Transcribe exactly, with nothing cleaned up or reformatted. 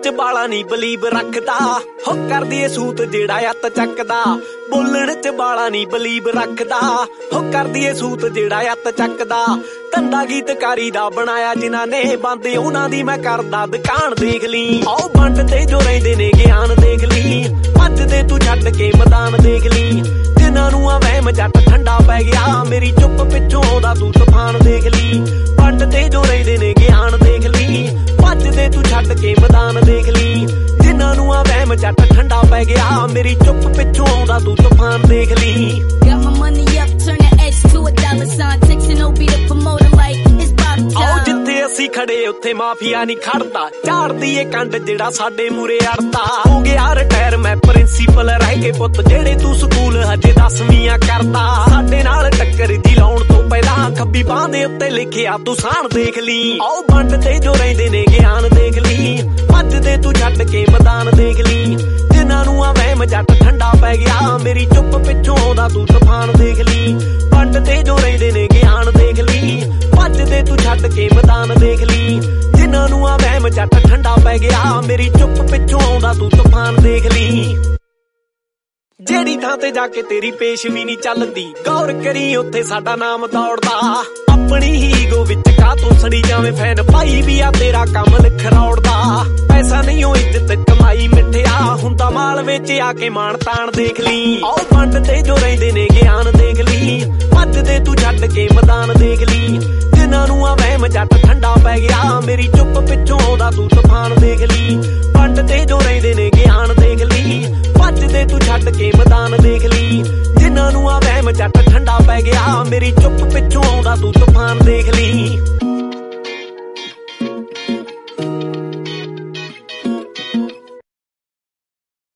ਚ ਬਾਲਾ ਨੀ ਬਲੀਬ ਰੱਖਦਾ ਹੋ ਕਰਦੀ ਏ ਸੂਤ ਜਿਹੜਾ ਅੱਤ ਚੱਕਦਾ ਬੋਲਣ ਚ ਬਾਲਾ ਨੀ ਬਲੀਬ ਰੱਖਦਾ ਹੋ ਕਰਦੀ ਏ ਸੂਤ ਜਿਹੜਾ ਅੱਤ ਚੱਕਦਾ ਧੰਦਾ ਗੀਤਕਾਰੀ ਦਾ ਬਣਾਇਆ ਜਿਨ੍ਹਾਂ ਨੇ ਬੰਦ ਉਹਨਾਂ ਦੀ ਮੈਂ ਕਰਦਾ ਦੁਕਾਨ ਦੇਖ ਲਈ ਆਓ ਵੰਡ ਤੇ ਜੋ ਰਹਿੰਦੇ ਨੇ ਗਿਆਨ ਦੇਖ ਲਈ ਭੱਜਦੇ ਤੂੰ ਛੱਡ ਕੇ ਮੈਦਾਨ ਦੇਖ ਲਈ ਜਿਨ੍ਹਾਂ ਨੂੰ ਆ ਵਹਿਮ ਜੱਟ ਠੰਡਾ ਪੈ ਗਿਆ ਮੇਰੀ ਚੁੱਪ ਪਿੱਛੋਂ ਆਉਂਦਾ ਤੂੰ ਤੂਫਾਨ ਦੇਖ ਲਈ ਵੰਡ ਤੇ ਜੋ ਰਹਿੰਦੇ ਨੇ ਗਿਆਨ ਦੇਖ ਲਈ ਭੱਜਦੇ ਤੂੰ ਛੱਡ ਕੇ ਮੈਦਾਨ ਦੇਖ ਲਈ ਜਿਨ੍ਹਾਂ ਨੂੰ ਆ ਵਹਿਮ ਜੱਟ ਠੰਡਾ ਪੈ ਗਿਆ ਮੇਰੀ ਚੁੱਪ ਪਿੱਛੋਂ ਆਉਂਦਾ ਤੂੰ ਤੂਫਾਨ ਦੇਖ ਲਈ Got my money up, turn the X to a dollar sign, texting O B the promoter like it's about time. ਆਓ ਜਿੱਥੇ ਅਸੀਂ ਖੜੇ ਉੱਥੇ ਮਾਫੀਆ ਨਹੀਂ ਖੜਦਾ ਝਾੜਦੀ ਏ ਕੰਡ ਜਿਹੜਾ ਸਾਡੇ ਮੂਰੇ ਅੜਦਾ ਹੋ ਗਿਆ ਰਿਟਾਇਰ ਮੈਂ ਪ੍ਰਿੰਸੀਪਲ ਰਹਿ ਕੇ ਪੁੱਤ ਜਿਹੜੇ ਤੂੰ ਸਕੂਲ ਹਜੇ ਦਸਵੀਆਂ ਕਰਦਾ ਸਾਡੇ ਨਾਲ ਟੱਕਰ ਦੀ ਲਾਉਣ ਤੋਂ ਪਹਿਲਾਂ ਖੱਬੀ ਬਾਹ ਦੇ ਉੱਤੇ ਲਿਖਿਆ ਤੂੰ ਸਾਣ ਦੇਖ ਲਈ ਆਓ ਵੰਡ ਤੇ ਜੋ ਰਹਿੰਦੇ ਨੇ ਗਿਆਨ ਦੇਖ ਲਈ ਭੱਜਦੇ ਤੂੰ ਛੱਡ ਕੇ ਮੈਦਾਨ ਦੇਖ ਲਈ ਜਿਨ੍ਹਾਂ ਨੂੰ ਆ ਵਹਿਮ ਜੱਟ ਠੰਡਾ ਪੈ ਗਿਆ ਮੇਰੀ ਚੁੱਪ ਪਿੱਛੋਂ ਆਉਂਦਾ ਤੂੰ ਤੂਫਾਨ ਦੇਖ ਲਈ ਵੰਡ ਤੇ ਜੋ ਰਹਿੰਦੇ ਨੇ ਗਿਆਨ ਦੇਖ ਲਈ ਭੱਜਦੇ ਤੂੰ ਛੱਡ ਕੇ ਮੈਦਾਨ ਦੇਖ ਲਈ ਜਿਨ੍ਹਾਂ ਨੂੰ ਆ ਵਹਿਮ ਜੱਟ ਠੰਡਾ ਪੈ ਗਿਆ ਮੇਰੀ ਚੁੱਪ ਪਿੱਛੋਂ ਆਉਂਦਾ ਤੂੰ ਤੂਫਾਨ ਦੇਖ ਲਈ ਜਿਹੜੀ ਥਾਂ ਤੇ ਜਾ ਕੇ ਤੇਰੀ ਪੇਸ਼ ਵੀ ਨਹੀਂ ਚੱਲਦੀ ਗੌਰ ਕਰੀ ਉੱਥੇ ਸਾਡਾ ਨਾਮ ਦੌੜਦਾ ਆਪਣੀ ਹੀ ਈਗੋ ਵਿੱਚ ਕਾ ਤੂੰ ਸੜੀ ਜਾਵੇਂ ਫੈਨ ਭਾਈ ਵੀ ਆ ਤੇਰਾ ਕੰਮ ਲਿਖਰੌੜਦਾ ਪੈਸਾ ਨਹੀਂ ਉਹ ਇੱਜ਼ਤ ਕਮਾਈ ਮਿੱਠਿਆ ਹੁੰਦਾ ਮਾਲ ਵਿੱਚ ਆ ਕੇ ਮਾਣ ਤਾਣ ਦੇਖ ਲਈ ਆਓ ਵੰਡ ਤੇ ਜੋ ਰਹਿੰਦੇ ਨੇ ਗਿਆਨ ਦੇਖ ਲਈ ਭੱਜਦੇ ਤੂੰ ਛੱਡ ਕੇ ਮੈਦਾਨ ਦੇਖ ਲਈ ਜਿਨ੍ਹਾਂ ਨੂੰ ਆ ਵਹਿਮ ਜੱਟ ਠੰਡਾ ਪੈ ਗਿਆ ਮੇਰੀ ਚੁੱਪ ਪਿੱਛੋਂ ਆਉਂਦਾ ਤੂੰ ਤੂਫਾਨ ਦੇਖ ਲਈ ਵੰਡ ਤੇ ਜੋ ਰਹਿੰਦੇ ਨੇ ਗਿਆਨ ਦੇਖ ਲਈ ਭੱਜਦੇ ਤੂੰ ਛੱਡ ਕੇ ਮੈਦਾਨ ਦੇਖ ਲਈ ਜਿਨ੍ਹਾਂ ਨੂੰ ਆ ਵਹਿਮ ਜੱਟ ਠੰਡਾ ਪੈ ਗਿਆ ਮੇਰੀ ਚੁੱਪ ਪਿੱਛੋਂ ਆਉਂਦਾ ਤੂੰ ਤੂਫਾਨ ਦੇਖ ਲਈ